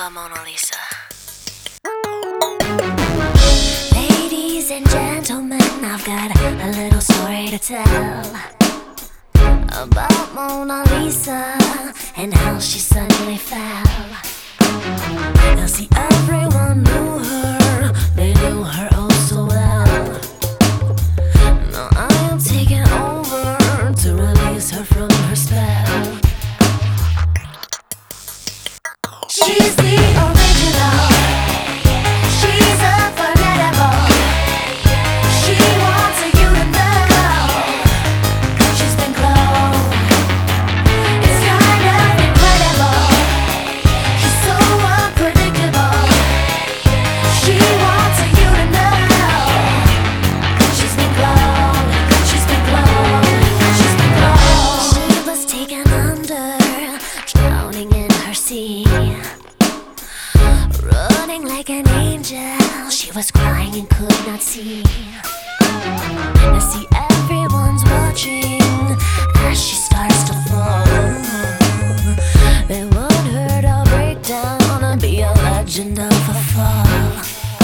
about Mona Lisa. Ladies and gentlemen, I've got a little story to tell about Mona Lisa and how she suddenly fell. Now see, everyone knew her, they knew her oh so well. Now I am taking over to release her from her spell. She's the original, she's unforgettable. She wants you to know she's been cloned. It's kind of incredible, she's so unpredictable. She wants you to know she's been cloned, she's been cloned, she's been cloned. She was taken under, drowning in her sea. Running like an angel, she was crying and could not see. Now see, everyone's watching as she starts to fall. They want her to break down and be a legend of a fall.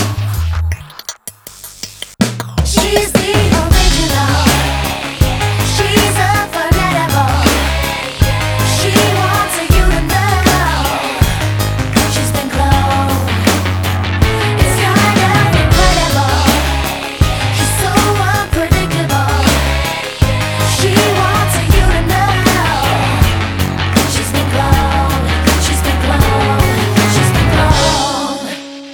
She's the original, she's unforgettable. She wants you to know she's been cloned. It's kind of incredible, she's so unpredictable. She wants you to know she's been cloned, she's been cloned, she's been cloned.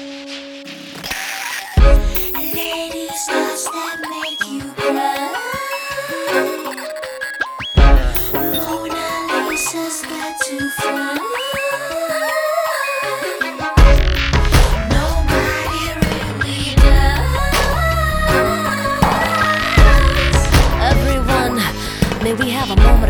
Ladies, does that make you cry? Mona Lisa's got to fly. Nobody really does. Everyone, may we have a moment